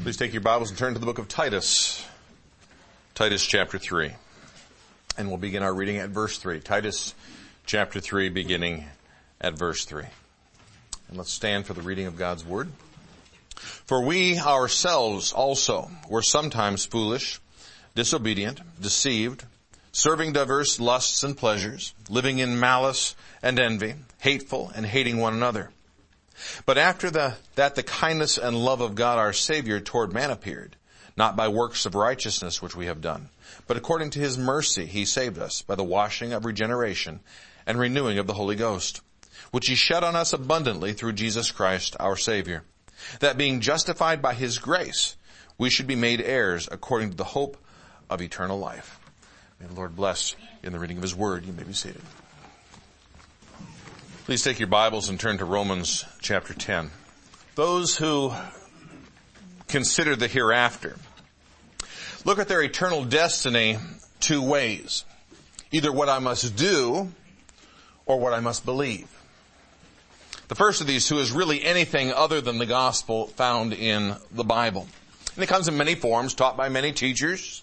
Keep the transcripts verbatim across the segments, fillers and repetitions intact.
Please take your Bibles and turn to the book of Titus. Titus chapter three. And we'll begin our reading at verse three. Titus chapter three, beginning at verse three. And let's stand for the reading of God's word. For we ourselves also were sometimes foolish, disobedient, deceived, serving diverse lusts and pleasures, living in malice and envy, hateful and hating one another. But after the, that the kindness and love of God our Savior toward man appeared, not by works of righteousness which we have done, but according to his mercy he saved us by the washing of regeneration and renewing of the Holy Ghost, which he shed on us abundantly through Jesus Christ our Savior, that being justified by his grace, we should be made heirs according to the hope of eternal life. May the Lord bless in the reading of his word. You may be seated. Please take your Bibles and turn to Romans chapter ten. Those who consider the hereafter look at their eternal destiny two ways. Either what I must do or what I must believe. The first of these two is really anything other than the gospel found in the Bible. And it comes in many forms, taught by many teachers,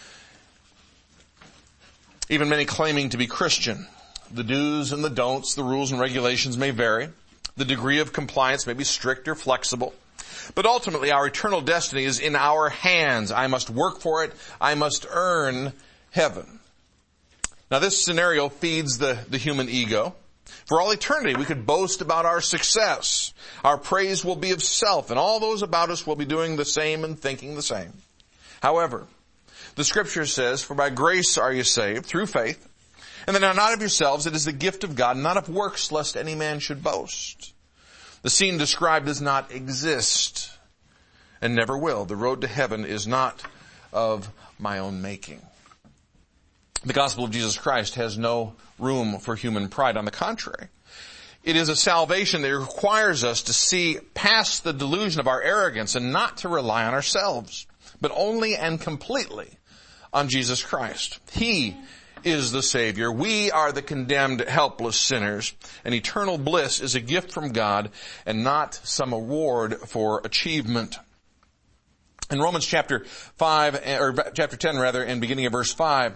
even many claiming to be Christian. The do's and the don'ts, the rules and regulations may vary. The degree of compliance may be strict or flexible. But ultimately, our eternal destiny is in our hands. I must work for it. I must earn heaven. Now, this scenario feeds the, the human ego. For all eternity, we could boast about our success. Our praise will be of self, and all those about us will be doing the same and thinking the same. However, the Scripture says, "For by grace are you saved, through faith, and that not of yourselves, it is the gift of God, not of works, lest any man should boast." The scene described does not exist, and never will. The road to heaven is not of my own making. The gospel of Jesus Christ has no room for human pride. On the contrary, it is a salvation that requires us to see past the delusion of our arrogance and not to rely on ourselves, but only and completely on Jesus Christ. He is the Savior. We are the condemned, helpless sinners, and eternal bliss is a gift from God and not some award for achievement. In Romans chapter five, or chapter ten rather, and beginning of verse five,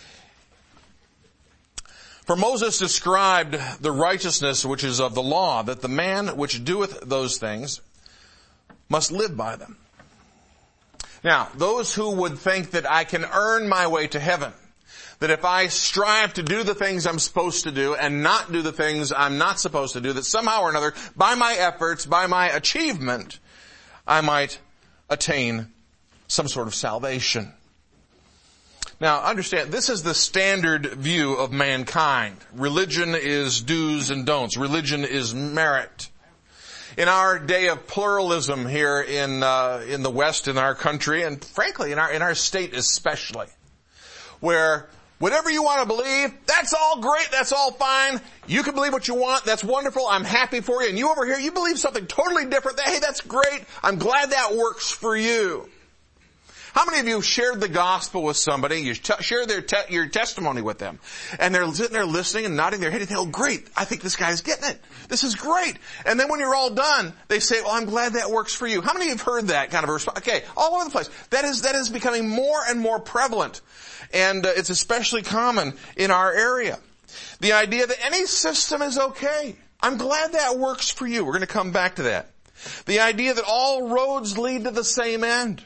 for Moses described the righteousness which is of the law, that the man which doeth those things must live by them. Now, those who would think that I can earn my way to heaven, that if I strive to do the things I'm supposed to do and not do the things I'm not supposed to do, that somehow or another, by my efforts, by my achievement, I might attain some sort of salvation. Now, understand, this is the standard view of mankind. Religion is do's and don'ts. Religion is merit. In our day of pluralism here in uh, in the West, in our country, and frankly, in our in our state especially, where whatever you want to believe, that's all great, that's all fine. You can believe what you want, that's wonderful, I'm happy for you. And you over here, you believe something totally different. Hey, that's great, I'm glad that works for you. How many of you shared the gospel with somebody, you t- share their te- your testimony with them, and they're sitting there listening and nodding their head and they go, great, I think this guy's getting it. This is great. And then when you're all done, they say, well, I'm glad that works for you. How many of you have heard that kind of a response? Okay, all over the place. That is, that is becoming more and more prevalent. And uh, it's especially common in our area. The idea that any system is okay. I'm glad that works for you. We're going to come back to that. The idea that all roads lead to the same end.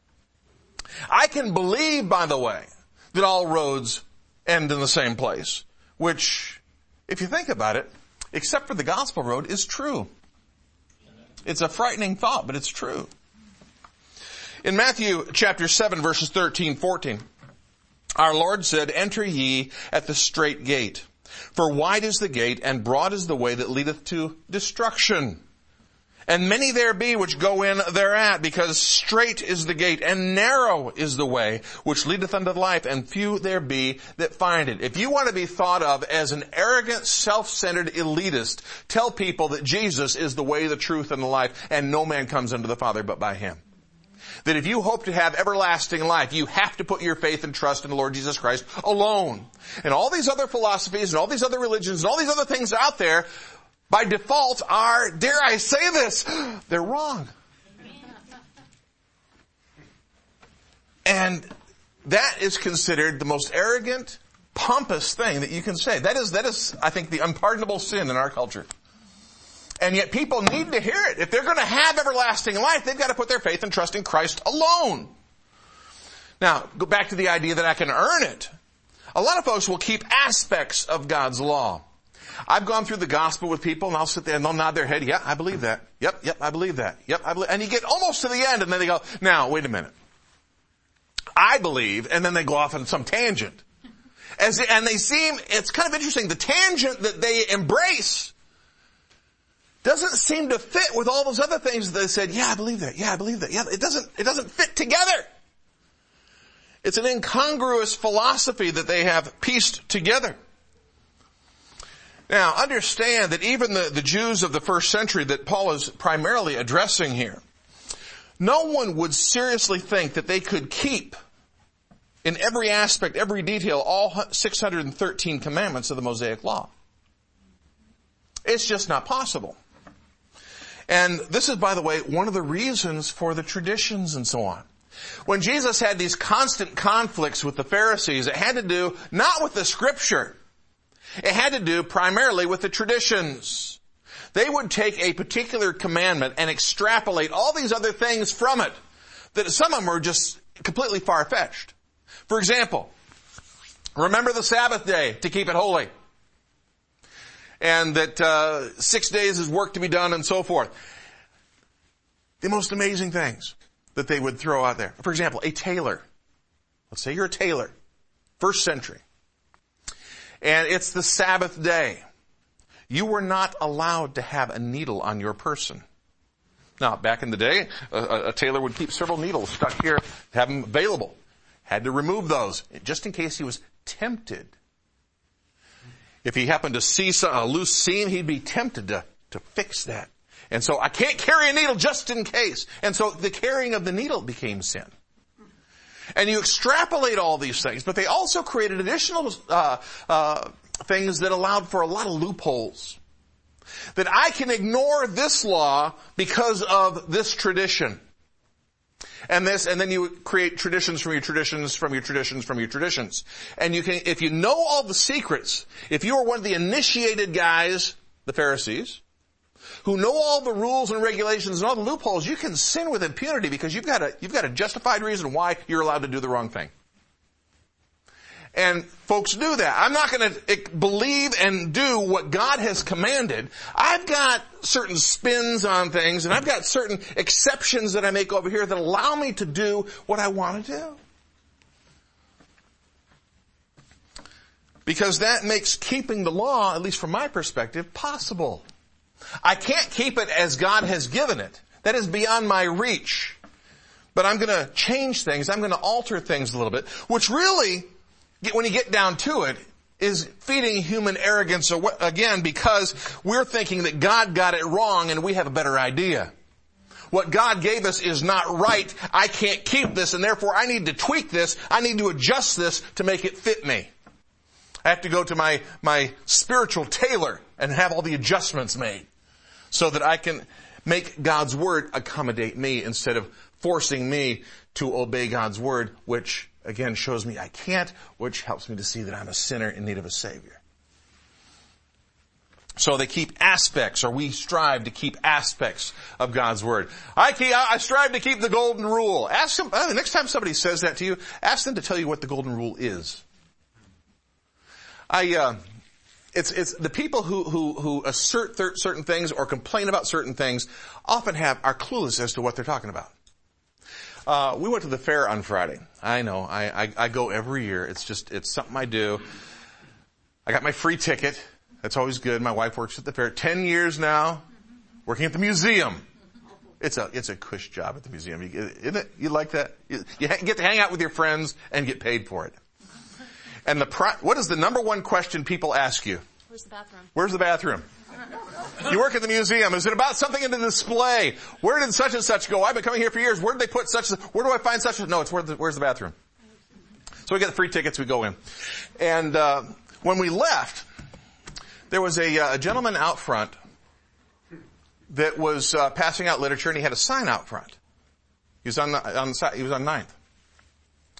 I can believe, by the way, that all roads end in the same place, which, if you think about it, except for the gospel road, is true. It's a frightening thought, but it's true. In Matthew chapter seven, verses thirteen, fourteen, our Lord said, "Enter ye at the strait gate, for wide is the gate, and broad is the way that leadeth to destruction. And many there be which go in thereat, because strait is the gate, and narrow is the way which leadeth unto life, and few there be that find it." If you want to be thought of as an arrogant, self-centered elitist, tell people that Jesus is the way, the truth, and the life, and no man comes unto the Father but by him. That if you hope to have everlasting life, you have to put your faith and trust in the Lord Jesus Christ alone. And all these other philosophies and all these other religions and all these other things out there, by default, are, dare I say this, they're wrong. And that is considered the most arrogant, pompous thing that you can say. That is, that is, I think, the unpardonable sin in our culture. And yet people need to hear it. If they're going to have everlasting life, they've got to put their faith and trust in Christ alone. Now, go back to the idea that I can earn it. A lot of folks will keep aspects of God's law. I've gone through the gospel with people and I'll sit there and they'll nod their head. Yeah, I believe that. Yep, yep, I believe that. Yep, I believe. And you get almost to the end and then they go, now, wait a minute. I believe, and then they go off on some tangent. As, and they seem, it's kind of interesting, the tangent that they embrace doesn't seem to fit with all those other things that they said, yeah, I believe that. Yeah, I believe that. Yeah, it doesn't, it doesn't fit together. It's an incongruous philosophy that they have pieced together. Now, understand that even the, the Jews of the first century that Paul is primarily addressing here, no one would seriously think that they could keep in every aspect, every detail, all six hundred thirteen commandments of the Mosaic Law. It's just not possible. And this is, by the way, one of the reasons for the traditions and so on. When Jesus had these constant conflicts with the Pharisees, it had to do not with the Scripture. It had to do primarily with the traditions. They would take a particular commandment and extrapolate all these other things from it, that some of them were just completely far-fetched. For example, remember the Sabbath day to keep it holy. And that uh, six days is work to be done and so forth. The most amazing things that they would throw out there. For example, a tailor. Let's say you're a tailor, first century. And it's the Sabbath day. You were not allowed to have a needle on your person. Now, back in the day, a, a tailor would keep several needles stuck here, have them available. Had to remove those, just in case he was tempted. If he happened to see some, a loose seam, he'd be tempted to, to fix that. And so I can't carry a needle just in case. And so the carrying of the needle became sin. And you extrapolate all these things, but they also created additional uh, uh, things that allowed for a lot of loopholes. That I can ignore this law because of this tradition. And this, and then you create traditions from your traditions, from your traditions, from your traditions. And you can, if you know all the secrets, if you are one of the initiated guys, the Pharisees, who know all the rules and regulations and all the loopholes, you can sin with impunity because you've got a, you've got a justified reason why you're allowed to do the wrong thing. And folks do that. I'm not going to believe and do what God has commanded. I've got certain spins on things, and I've got certain exceptions that I make over here that allow me to do what I want to do. Because that makes keeping the law, at least from my perspective, possible. I can't keep it as God has given it. That is beyond my reach. But I'm going to change things. I'm going to alter things a little bit, which really, when you get down to it, is feeding human arrogance again, because we're thinking that God got it wrong and we have a better idea. What God gave us is not right. I can't keep this, and therefore I need to tweak this. I need to adjust this to make it fit me. I have to go to my, my spiritual tailor and have all the adjustments made so that I can make God's word accommodate me instead of forcing me to obey God's word, which again shows me I can't, which helps me to see that I'm a sinner in need of a Savior. So they keep aspects, or we strive to keep aspects of God's word. I keep, I strive to keep the golden rule. Ask them, uh, the next time somebody says that to you, ask them to tell you what the golden rule is. I, uh, it's, it's the people who, who, who assert th- certain things or complain about certain things often have, are clueless as to what they're talking about. Uh, we went to the fair on Friday. I know, I, I, I go every year. It's just, it's something I do. I got my free ticket. That's always good. My wife works at the fair. Ten years now, working at the museum. It's a, it's a cush job at the museum. You, isn't it? You like that? You, you get to hang out with your friends and get paid for it. And the pri- what is the number one question people ask you? Where's the bathroom? Where's the bathroom? You work at the museum. Is it about something in the display? Where did such and such go? I've been coming here for years. Where did they put such? Where do I find such? No, it's where the, where's the bathroom? So we get the free tickets. We go in, and uh, when we left, there was a, uh, a gentleman out front that was uh, passing out literature, and he had a sign out front. He was on the, on the side. He was on ninth.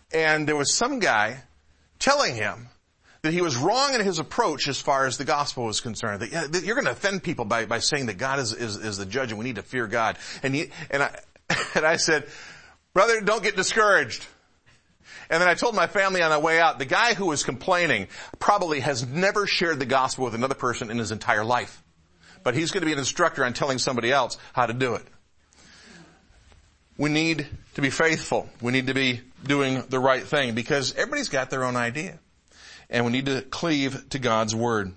And there was some guy telling him that he was wrong in his approach as far as the gospel was concerned. That, yeah, that you're going to offend people by, by saying that God is, is, is the judge and we need to fear God. And he, and I, and I said, brother, don't get discouraged. And then I told my family on the way out, the guy who was complaining probably has never shared the gospel with another person in his entire life. But he's going to be an instructor on telling somebody else how to do it. We need to be faithful. We need to be doing the right thing because everybody's got their own idea. And we need to cleave to God's word.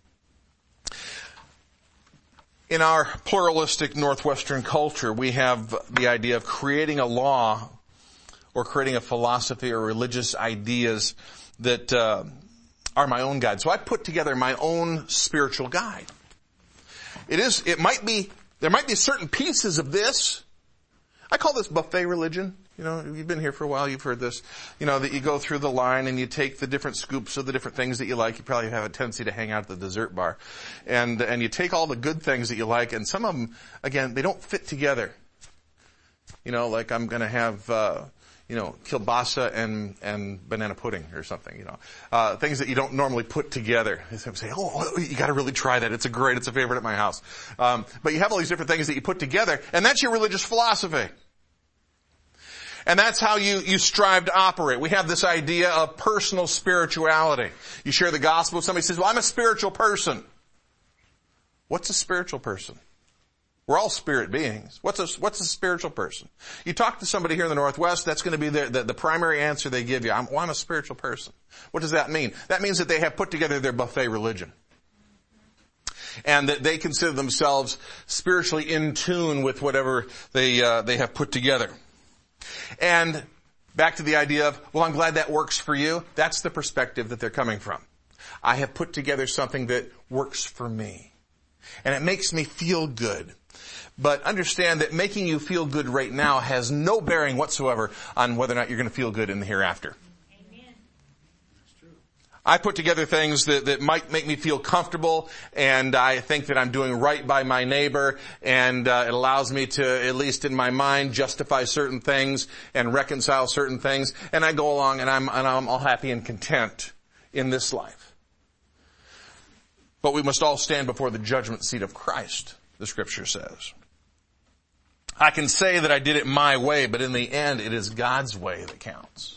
In our pluralistic Northwestern culture, we have the idea of creating a law or creating a philosophy or religious ideas that uh, are my own guide. So I put together my own spiritual guide. It is, it might be, there might be certain pieces of this. I call this buffet religion. You know, you've been here for a while, you've heard this. You know, that you go through the line and you take the different scoops of the different things that you like. You probably have a tendency to hang out at the dessert bar. And, and you take all the good things that you like, and some of them, again, they don't fit together. You know, like I'm gonna have, uh, you know, kielbasa and, and banana pudding or something, you know. Uh, things that you don't normally put together. You say, oh, you gotta really try that. It's a great, it's a favorite at my house. Um, but you have all these different things that you put together, and that's your religious philosophy. And that's how you, you strive to operate. We have this idea of personal spirituality. You share the gospel with somebody who says, well, I'm a spiritual person. What's a spiritual person? We're all spirit beings. What's a, what's a spiritual person? You talk to somebody here in the Northwest, that's going to be the, the, the primary answer they give you. I'm, well, I'm a spiritual person. What does that mean? That means that they have put together their buffet religion. And that they consider themselves spiritually in tune with whatever they, uh, they have put together. And back to the idea of, well, I'm glad that works for you. That's the perspective that they're coming from. I have put together something that works for me. And it makes me feel good. But understand that making you feel good right now has no bearing whatsoever on whether or not you're going to feel good in the hereafter. Amen. That's true. I put together things that, that might make me feel comfortable, and I think that I'm doing right by my neighbor, and uh, it allows me to, at least in my mind, justify certain things and reconcile certain things, and I go along and I'm, and I'm all happy and content in this life. But we must all stand before the judgment seat of Christ, the scripture says. I can say that I did it my way, but in the end, it is God's way that counts.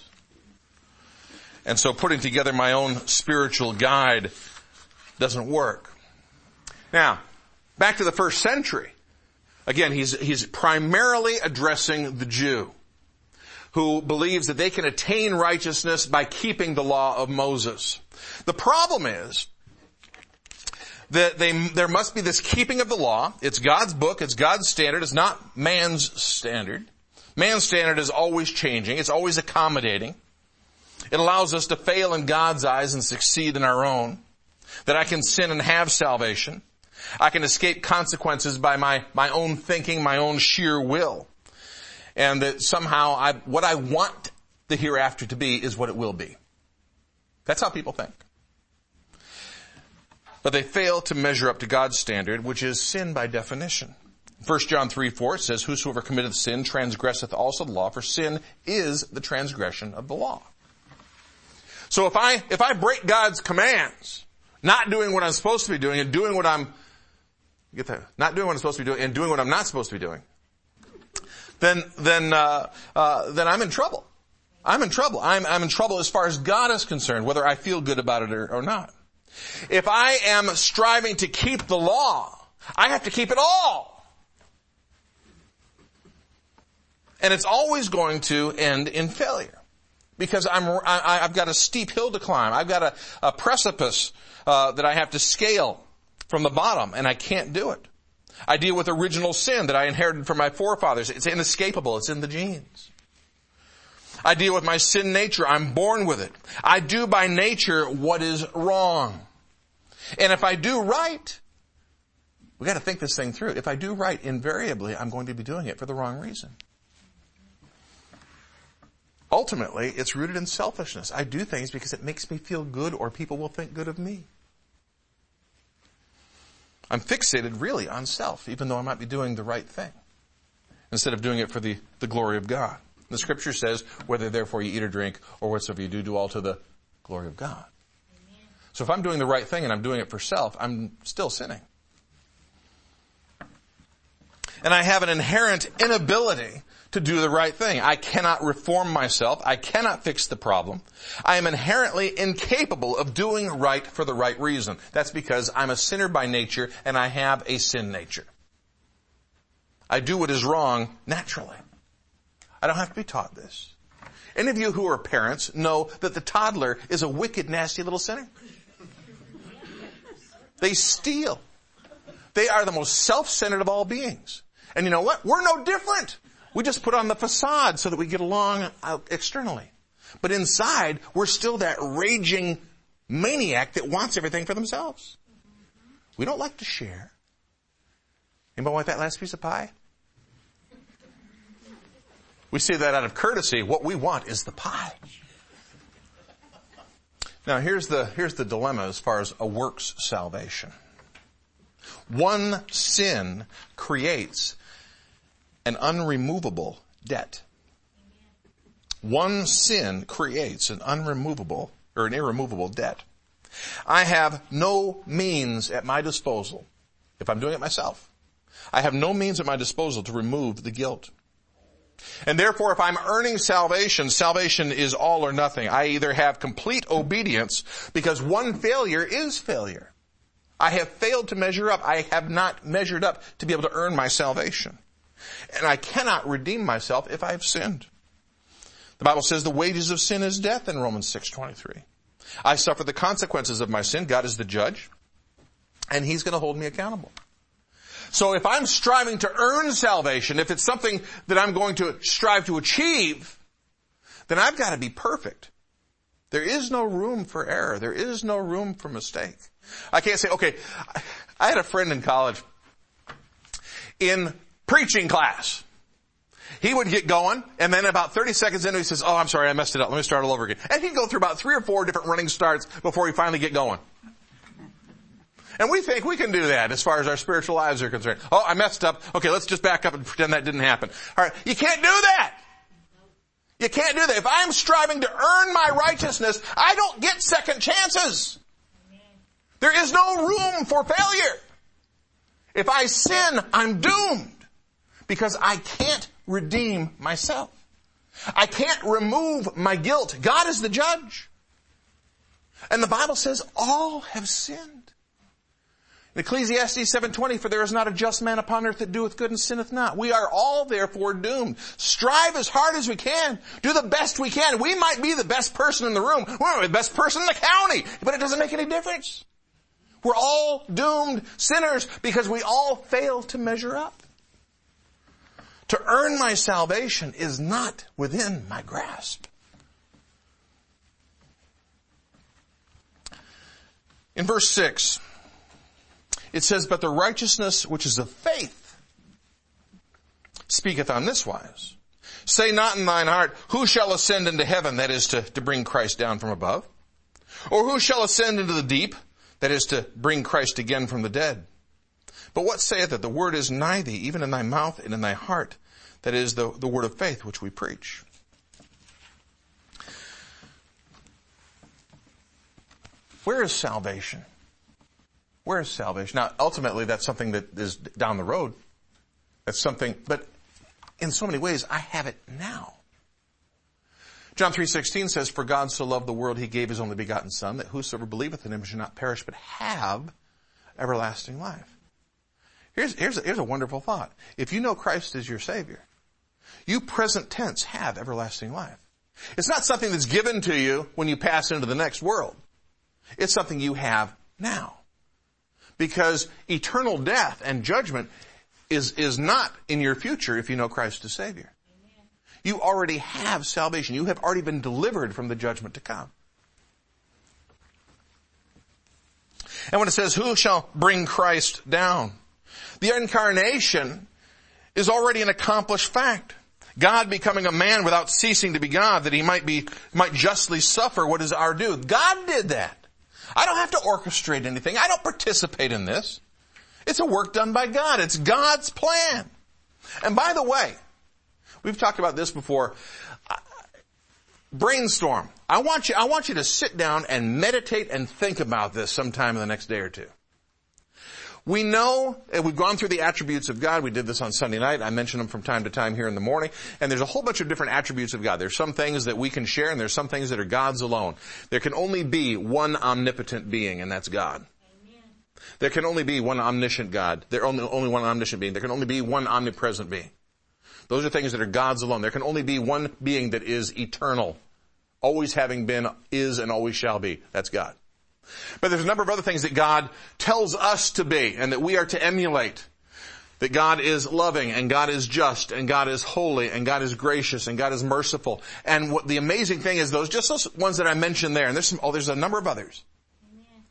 And so putting together my own spiritual guide doesn't work. Now, back to the first century. Again, he's, he's primarily addressing the Jew who believes that they can attain righteousness by keeping the law of Moses. The problem is that they, there must be this keeping of the law. It's God's book. It's God's standard. It's not man's standard. Man's standard is always changing. It's always accommodating. It allows us to fail in God's eyes and succeed in our own. That I can sin and have salvation. I can escape consequences by my, my own thinking, my own sheer will. And that somehow I, what I want the hereafter to be is what it will be. That's how people think. But they fail to measure up to God's standard, which is sin by definition. First John three four says, whosoever committeth sin transgresseth also the law, for sin is the transgression of the law. So if I, if I break God's commands, not doing what I'm supposed to be doing and doing what I'm, get that, not doing what I'm supposed to be doing and doing what I'm not supposed to be doing, then, then, uh, uh, then I'm in trouble. I'm in trouble. I'm, I'm in trouble as far as God is concerned, whether I feel good about it or, or not. If I am striving to keep the law, I have to keep it all. And it's always going to end in failure. Because I'm, I, I've got a steep hill to climb. I've got a, a precipice uh, that I have to scale from the bottom, and I can't do it. I deal with original sin that I inherited from my forefathers. It's inescapable. It's in the genes. I deal with my sin nature. I'm born with it. I do by nature what is wrong. And if I do right, we got to think this thing through. If I do right, invariably, I'm going to be doing it for the wrong reason. Ultimately, it's rooted in selfishness. I do things because it makes me feel good or people will think good of me. I'm fixated really on self, even though I might be doing the right thing, instead of doing it for the, the glory of God. The scripture says, whether therefore you eat or drink or whatsoever you do, do all to the glory of God. Amen. So if I'm doing the right thing and I'm doing it for self, I'm still sinning. And I have an inherent inability to do the right thing. I cannot reform myself. I cannot fix the problem. I am inherently incapable of doing right for the right reason. That's because I'm a sinner by nature and I have a sin nature. I do what is wrong naturally. I don't have to be taught this. Any of you who are parents know that the toddler is a wicked, nasty little sinner. They steal. They are the most self-centered of all beings. And you know what? We're no different. We just put on the facade so that we get along out externally. But inside, we're still that raging maniac that wants everything for themselves. We don't like to share. Anybody want that last piece of pie? We say that out of courtesy. What we want is the pie. Now here's the, here's the dilemma as far as a works salvation. One sin creates an unremovable debt. One sin creates an unremovable or an irremovable debt. I have no means at my disposal, if I'm doing it myself, I have no means at my disposal to remove the guilt. And therefore, if I'm earning salvation, salvation is all or nothing. I either have complete obedience because one failure is failure. I have failed to measure up. I have not measured up to be able to earn my salvation. And I cannot redeem myself if I have sinned. The Bible says the wages of sin is death in Romans six twenty-three. I suffer the consequences of my sin. God is the judge. And He's going to hold me accountable. So if I'm striving to earn salvation, if it's something that I'm going to strive to achieve, then I've got to be perfect. There is no room for error. There is no room for mistake. I can't say, okay, I had a friend in college in preaching class. He would get going, and then about thirty seconds in, he says, oh, I'm sorry, I messed it up. Let me start all over again. And he'd go through about three or four different running starts before he finally get going. And we think we can do that as far as our spiritual lives are concerned. Oh, I messed up. Okay, let's just back up and pretend that didn't happen. All right, you can't do that. You can't do that. If I'm striving to earn my righteousness, I don't get second chances. There is no room for failure. If I sin, I'm doomed because I can't redeem myself. I can't remove my guilt. God is the judge. And the Bible says all have sinned. In Ecclesiastes seven twenty, for there is not a just man upon earth that doeth good and sinneth not. We are all therefore doomed. Strive as hard as we can. Do the best we can. We might be the best person in the room. We're the best person in the county. But it doesn't make any difference. We're all doomed sinners because we all fail to measure up. To earn my salvation is not within my grasp. In verse six, it says, but the righteousness which is of faith speaketh on this wise. Say not in thine heart, who shall ascend into heaven, that is to, to bring Christ down from above? Or who shall ascend into the deep, that is to bring Christ again from the dead? But what saith it? The word is nigh thee, even in thy mouth and in thy heart. That is the, the word of faith which we preach. Where is salvation? Where is salvation? Now, ultimately, that's something that is down the road. That's something, but in so many ways, I have it now. John three sixteen says, for God so loved the world, He gave His only begotten Son, that whosoever believeth in Him should not perish, but have everlasting life. Here's, here's, a, here's a wonderful thought. If you know Christ as your Savior, you present tense have everlasting life. It's not something that's given to you when you pass into the next world. It's something you have now. Because eternal death and judgment is, is not in your future if you know Christ as Savior. Amen. You already have salvation. You have already been delivered from the judgment to come. And when it says, who shall bring Christ down? The incarnation is already an accomplished fact. God becoming a man without ceasing to be God, that He might be, might justly suffer what is our due. God did that. I don't have to orchestrate anything. I don't participate in this. It's a work done by God. It's God's plan. And by the way, We've talked about this before. Uh, brainstorm. I want you, I want you to sit down and meditate and think about this sometime in the next day or two. We know, and we've gone through the attributes of God. We did this on Sunday night. I mention them from time to time here in the morning. And there's a whole bunch of different attributes of God. There's some things that we can share, and there's some things that are God's alone. There can only be one omnipotent being, and that's God. Amen. There can only be one omniscient God. There only only one omniscient being. There can only be one omnipresent being. Those are things that are God's alone. There can only be one being that is eternal, always having been, is, and always shall be. That's God. But there's a number of other things that God tells us to be and that we are to emulate. That God is loving, and God is just, and God is holy, and God is gracious, and God is merciful. And what the amazing thing is, those just those ones that I mentioned there, and there's some, oh, there's a number of others. Amen.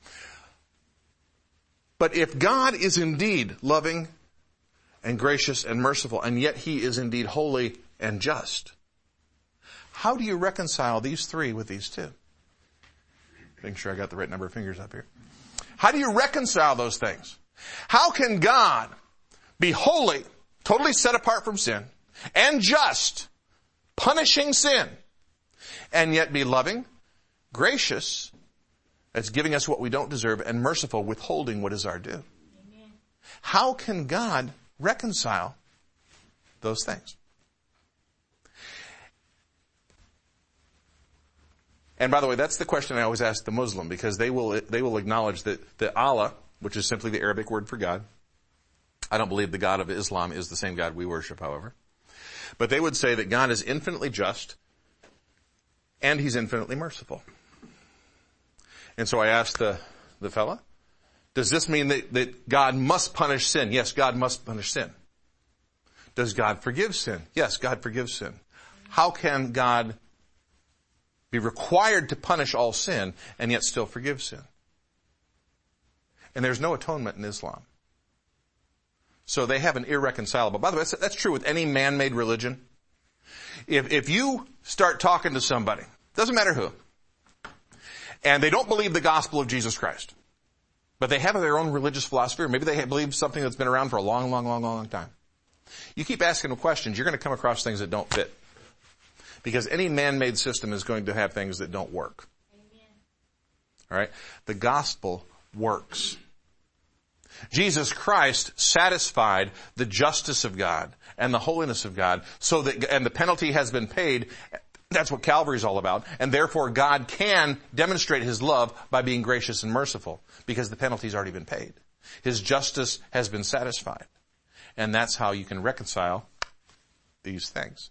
But if God is indeed loving and gracious and merciful, and yet He is indeed holy and just, how do you reconcile these three with these two? Making sure I got the right number of fingers up here. How do you reconcile those things? How can God be holy, totally set apart from sin, and just, punishing sin, and yet be loving, gracious, that's giving us what we don't deserve, and merciful, withholding what is our due? Amen. How can God reconcile those things? And by the way, that's the question I always ask the Muslim, because they will they will acknowledge that, that Allah, which is simply the Arabic word for God, I don't believe the God of Islam is the same God we worship, however, but they would say that God is infinitely just and He's infinitely merciful. And so I asked the, the fella, does this mean that, that God must punish sin? Yes, God must punish sin. Does God forgive sin? Yes, God forgives sin. How can God be required to punish all sin and yet still forgive sin? And there's no atonement in Islam. So they have an irreconcilable. By the way, that's, that's true with any man-made religion. If, if you start talking to somebody, doesn't matter who, and they don't believe the gospel of Jesus Christ, but they have their own religious philosophy, or maybe they believe something that's been around for a long, long, long, long, long time. You keep asking them questions, you're going to come across things that don't fit. Because any man-made system is going to have things that don't work. Amen. All right? The gospel works. Jesus Christ satisfied the justice of God and the holiness of God, so that, and the penalty has been paid. That's what Calvary is all about. And therefore God can demonstrate His love by being gracious and merciful, because the penalty's already been paid. His justice has been satisfied. And that's how you can reconcile these things.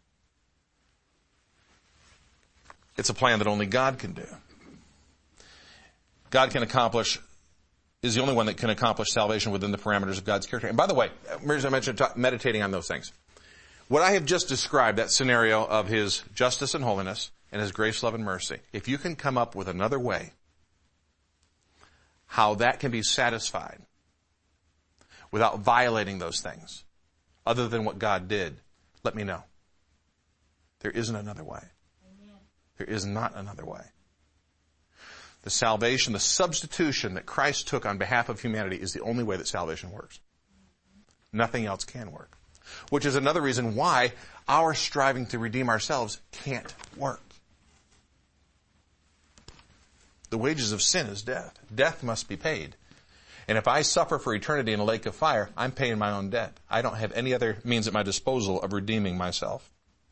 It's a plan that only God can do. God can accomplish, is the only one that can accomplish salvation within the parameters of God's character. And by the way, as I mentioned, meditating on those things. What I have just described, that scenario of His justice and holiness and His grace, love, and mercy, if you can come up with another way how that can be satisfied without violating those things, other than what God did, let me know. There isn't another way. There is not another way. The salvation, the substitution that Christ took on behalf of humanity is the only way that salvation works. Nothing else can work. Which is another reason why our striving to redeem ourselves can't work. The wages of sin is death. Death must be paid. And if I suffer for eternity in a lake of fire, I'm paying my own debt. I don't have any other means at my disposal of redeeming myself.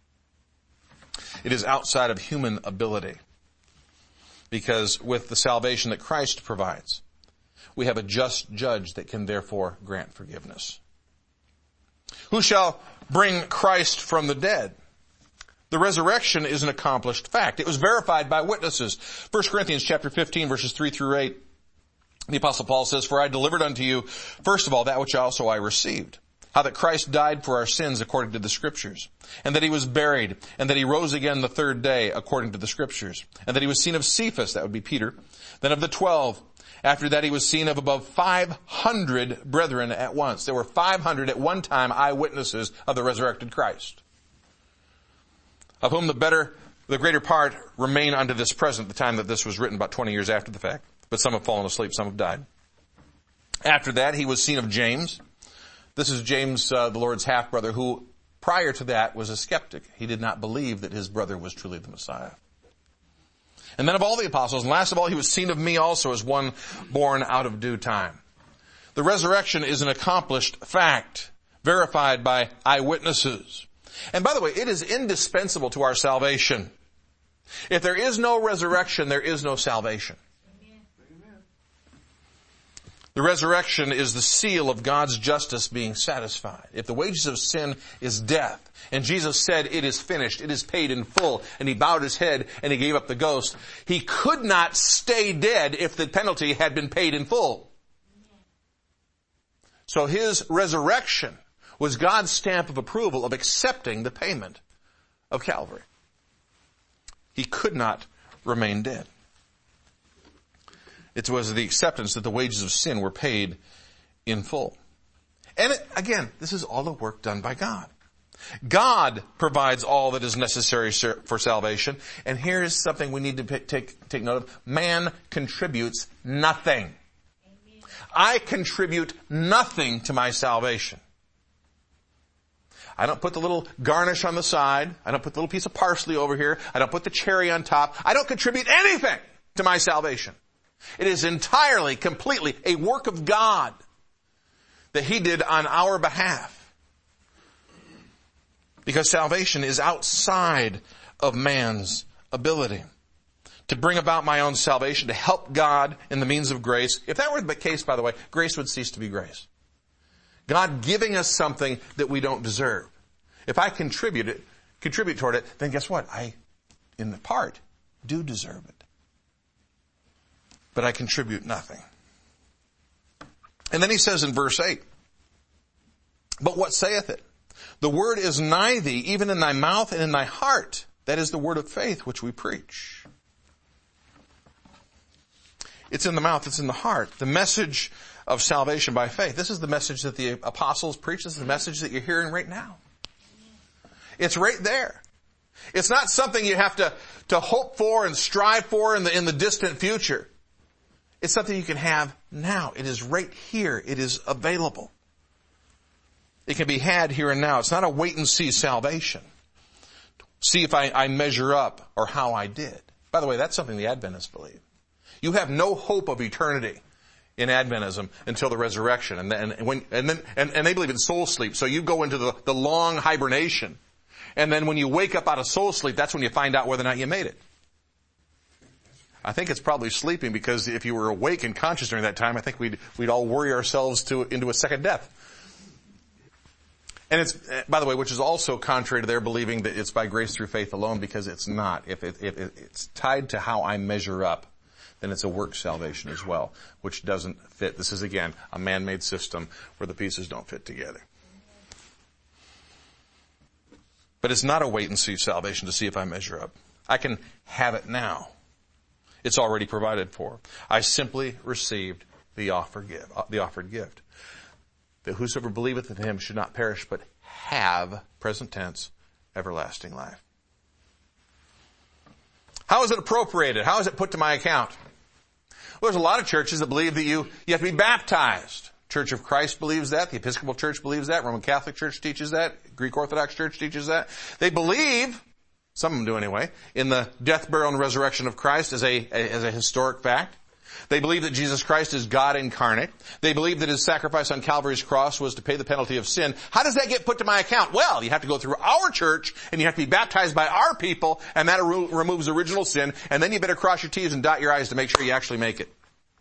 It is outside of human ability. Because with the salvation that Christ provides, we have a just judge that can therefore grant forgiveness. Who shall bring Christ from the dead? The resurrection is an accomplished fact. It was verified by witnesses. First Corinthians chapter fifteen, verses three through eight. The Apostle Paul says, "For I delivered unto you, first of all, that which also I received. How that Christ died for our sins according to the Scriptures, and that He was buried, and that He rose again the third day according to the Scriptures, and that He was seen of Cephas," that would be Peter, "then of the twelve. After that He was seen of above five hundred brethren at once." There were five hundred at one time eyewitnesses of the resurrected Christ, of whom the better, the greater part remain unto this present, the time that this was written, about twenty years after the fact. But some have fallen asleep, some have died. After that He was seen of James. This is James, uh, the Lord's half-brother, who prior to that was a skeptic. He did not believe that his brother was truly the Messiah. And then of all the apostles, and last of all, he was seen of me also as one born out of due time. The resurrection is an accomplished fact, verified by eyewitnesses. And by the way, it is indispensable to our salvation. If there is no resurrection, there is no salvation. The resurrection is the seal of God's justice being satisfied. If the wages of sin is death, and Jesus said, it is finished, it is paid in full, and he bowed his head and he gave up the ghost, he could not stay dead if the penalty had been paid in full. So his resurrection was God's stamp of approval of accepting the payment of Calvary. He could not remain dead. It was the acceptance that the wages of sin were paid in full. And it, again, this is all the work done by God. God provides all that is necessary for salvation. And here is something we need to take, take note of. Man contributes nothing. Amen. I contribute nothing to my salvation. I don't put the little garnish on the side. I don't put the little piece of parsley over here. I don't put the cherry on top. I don't contribute anything to my salvation. It is entirely, completely a work of God that he did on our behalf. Because salvation is outside of man's ability. To bring about my own salvation, to help God in the means of grace. If that were the case, by the way, grace would cease to be grace. God giving us something that we don't deserve. If I contribute it, contribute toward it, then guess what? I, in the part, do deserve it. But I contribute nothing. And then he says in verse eight, but what saith it? The word is nigh thee, even in thy mouth and in thy heart. That is the word of faith which we preach. It's in the mouth, it's in the heart. The message of salvation by faith. This is the message that the apostles preached. This is the message that you're hearing right now. It's right there. It's not something you have to, to hope for and strive for in the, in the distant future. It's something you can have now. It is right here. It is available. It can be had here and now. It's not a wait and see salvation. See if I, I measure up or how I did. By the way, that's something the Adventists believe. You have no hope of eternity in Adventism until the resurrection. And then, and when, and then, and, and they believe in soul sleep. So you go into the, the long hibernation. And then when you wake up out of soul sleep, that's when you find out whether or not you made it. I think it's probably sleeping, because if you were awake and conscious during that time, I think we'd, we'd all worry ourselves to, into a second death. And it's, by the way, which is also contrary to their believing that it's by grace through faith alone, because it's not. If, it, if it's tied to how I measure up, then it's a work salvation as well, which doesn't fit. This is, again, a man-made system where the pieces don't fit together. But it's not a wait-and-see salvation to see if I measure up. I can have it now. It's already provided for. I simply received the offer gift, the offered gift. That whosoever believeth in him should not perish, but have, present tense, everlasting life. How is it appropriated? How is it put to my account? Well, there's a lot of churches that believe that you, you have to be baptized. Church of Christ believes that. The Episcopal Church believes that. Roman Catholic Church teaches that. Greek Orthodox Church teaches that. They believe, some of them do anyway, in the death, burial, and resurrection of Christ as a, as a historic fact. They believe that Jesus Christ is God incarnate. They believe that his sacrifice on Calvary's cross was to pay the penalty of sin. How does that get put to my account? Well, you have to go through our church, and you have to be baptized by our people, and that re- removes original sin, and then you better cross your T's and dot your I's to make sure you actually make it.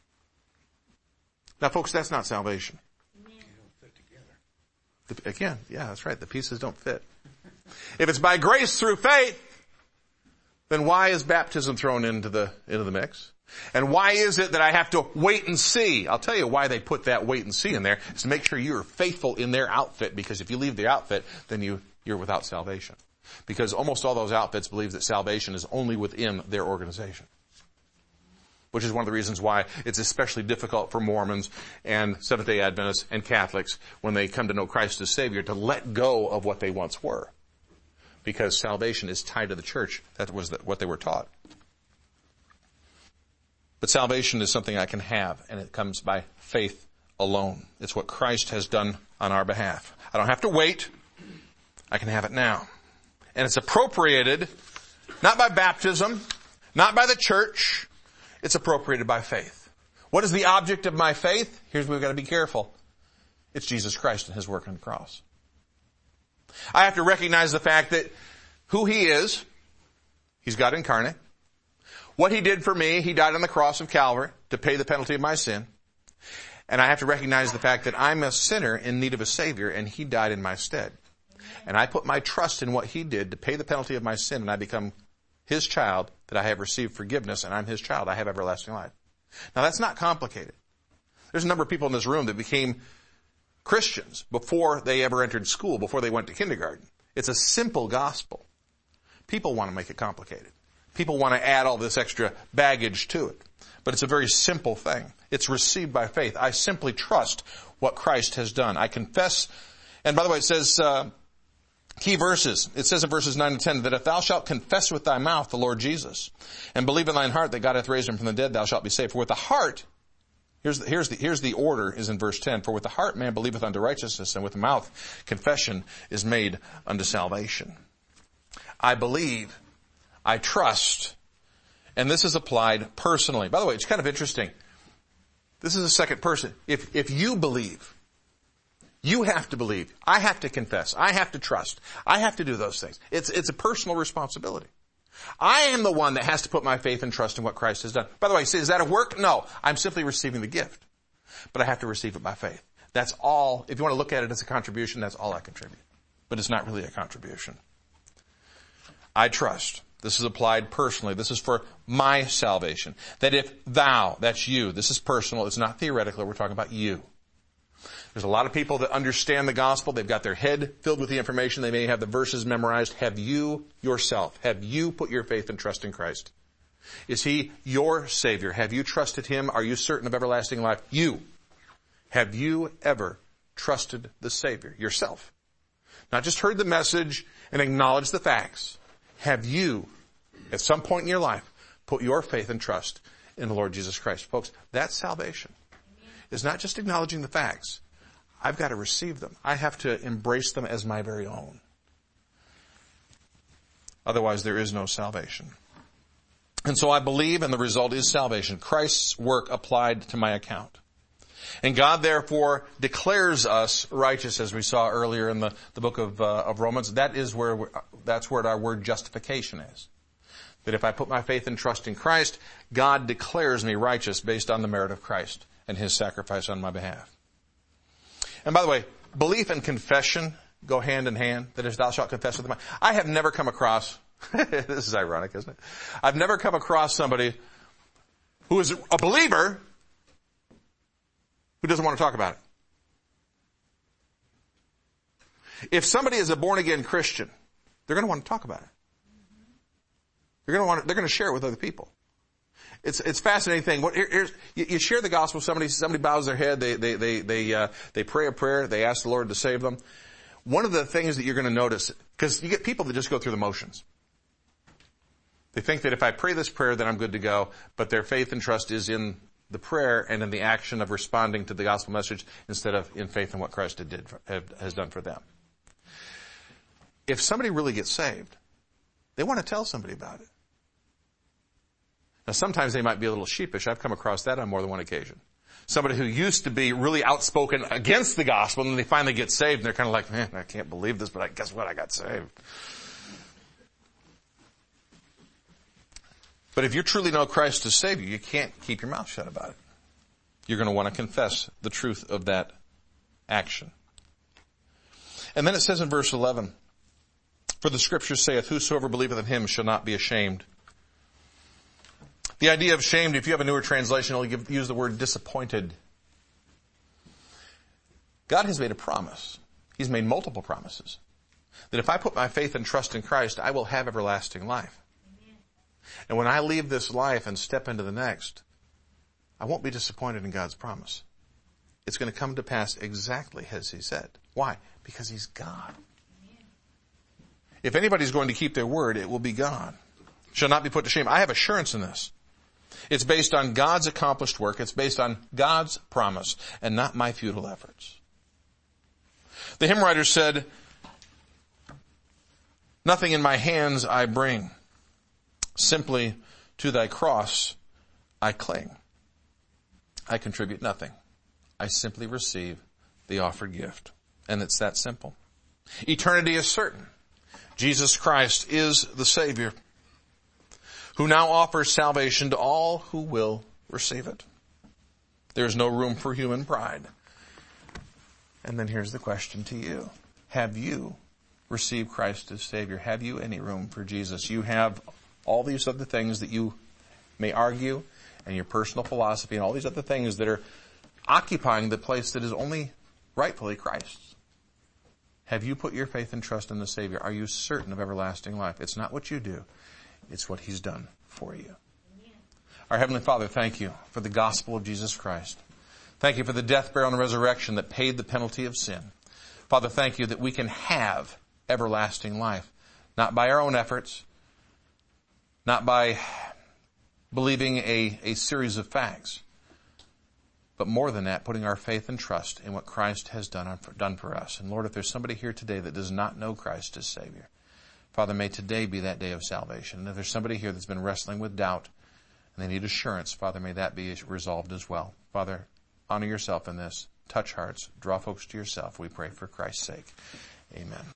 Now, folks, that's not salvation. They don't fit together. The, again, yeah, that's right. The pieces don't fit. If it's by grace through faith, then why is baptism thrown into the, into the mix? And why is it that I have to wait and see? I'll tell you why they put that wait and see in there. It's to make sure you're faithful in their outfit, because if you leave the outfit, then you, you're without salvation. Because almost all those outfits believe that salvation is only within their organization. Which is one of the reasons why it's especially difficult for Mormons and Seventh-day Adventists and Catholics, when they come to know Christ as Savior, to let go of what they once were. Because salvation is tied to the church. That was what they were taught. But salvation is something I can have, and it comes by faith alone. It's what Christ has done on our behalf. I don't have to wait. I can have it now. And it's appropriated not by baptism, not by the church. It's appropriated by faith. What is the object of my faith? Here's where we've got to be careful. It's Jesus Christ and His work on the cross. I have to recognize the fact that who He is, He's God incarnate. What He did for me, He died on the cross of Calvary to pay the penalty of my sin. And I have to recognize the fact that I'm a sinner in need of a Savior, and He died in my stead. And I put my trust in what He did to pay the penalty of my sin, and I become His child, that I have received forgiveness, and I'm His child. I have everlasting life. Now that's not complicated. There's a number of people in this room that became Christians before they ever entered school, before they went to kindergarten. It's a simple gospel. People want to make it complicated. People want to add all this extra baggage to it. But it's a very simple thing. It's received by faith. I simply trust what Christ has done. I confess, and by the way, it says, uh, key verses. It says in verses nine and ten that if thou shalt confess with thy mouth the Lord Jesus and believe in thine heart that God hath raised Him from the dead, thou shalt be saved. For with the heart, here's the, here's the, here's the order is in verse ten. For with the heart man believeth unto righteousness, and with the mouth confession is made unto salvation. I believe, I trust, and this is applied personally. By the way, it's kind of interesting. This is a second person. If, if you believe, you have to believe. I have to confess. I have to trust. I have to do those things. It's, it's a personal responsibility. I am the one that has to put my faith and trust in what Christ has done. By the way, is that a work? No. I'm simply receiving the gift. But I have to receive it by faith. That's all. If you want to look at it as a contribution, that's all I contribute. But it's not really a contribution. I trust. This is applied personally. This is for my salvation. That if thou, that's you, this is personal, it's not theoretical, we're talking about you. There's a lot of people that understand the gospel. They've got their head filled with the information. They may have the verses memorized. Have you yourself, have you put your faith and trust in Christ? Is He your Savior? Have you trusted Him? Are you certain of everlasting life? You. Have you ever trusted the Savior yourself? Not just heard the message and acknowledged the facts. Have you, at some point in your life, put your faith and trust in the Lord Jesus Christ? Folks, that's salvation. It's not just acknowledging the facts. I've got to receive them. I have to embrace them as my very own. Otherwise, there is no salvation. And so I believe, and the result is salvation. Christ's work applied to my account. And God, therefore, declares us righteous, as we saw earlier in the, the book of, uh, of Romans. That is where, we're, that's where our word justification is. That if I put my faith and trust in Christ, God declares me righteous based on the merit of Christ and His sacrifice on my behalf. And by the way, belief and confession go hand in hand. That if thou shalt confess with thy mouth. I have never come across, this is ironic, isn't it? I've never come across somebody who is a believer who doesn't want to talk about it. If somebody is a born-again Christian, they're going to want to talk about it. They're going to want to, they're going to share it with other people. It's, it's fascinating thing. What, here, here's, you, you share the gospel, somebody, somebody bows their head, they, they, they, they, uh, they pray a prayer, they ask the Lord to save them. One of the things that you're going to notice, because you get people that just go through the motions. They think that if I pray this prayer, then I'm good to go, but their faith and trust is in the prayer and in the action of responding to the gospel message instead of in faith in what Christ had did for, has done for them. If somebody really gets saved, they want to tell somebody about it. Now, sometimes they might be a little sheepish. I've come across that on more than one occasion. Somebody who used to be really outspoken against the gospel, and then they finally get saved, and they're kind of like, man, I can't believe this, but I guess what? I got saved. But if you truly know Christ as Savior, you can't keep your mouth shut about it. You're going to want to confess the truth of that action. And then it says in verse eleven, for the Scripture saith, whosoever believeth in Him shall not be ashamed. The idea of shamed, if you have a newer translation, it'll give, use the word disappointed. God has made a promise. He's made multiple promises. That if I put my faith and trust in Christ, I will have everlasting life. Amen. And when I leave this life and step into the next, I won't be disappointed in God's promise. It's going to come to pass exactly as He said. Why? Because He's God. Amen. If anybody's going to keep their word, it will be God. Shall not be put to shame. I have assurance in this. It's based on God's accomplished work. It's based on God's promise and not my futile efforts. The hymn writer said, Nothing in my hands I bring. Simply to thy cross I cling. I contribute nothing. I simply receive the offered gift. And it's that simple. Eternity is certain. Jesus Christ is the Savior who now offers salvation to all who will receive it. There is no room for human pride. And then here's the question to you. Have you received Christ as Savior? Have you any room for Jesus? You have all these other things that you may argue, and your personal philosophy, and all these other things that are occupying the place that is only rightfully Christ's. Have you put your faith and trust in the Savior? Are you certain of everlasting life? It's not what you do. It's what He's done for you. Amen. Our Heavenly Father, thank you for the gospel of Jesus Christ. Thank you for the death, burial, and resurrection that paid the penalty of sin. Father, thank you that we can have everlasting life, not by our own efforts, not by believing a, a series of facts, but more than that, putting our faith and trust in what Christ has done, done for us. And Lord, if there's somebody here today that does not know Christ as Savior, Father, may today be that day of salvation. And if there's somebody here that's been wrestling with doubt and they need assurance, Father, may that be resolved as well. Father, honor yourself in this. Touch hearts. Draw folks to yourself. We pray for Christ's sake. Amen.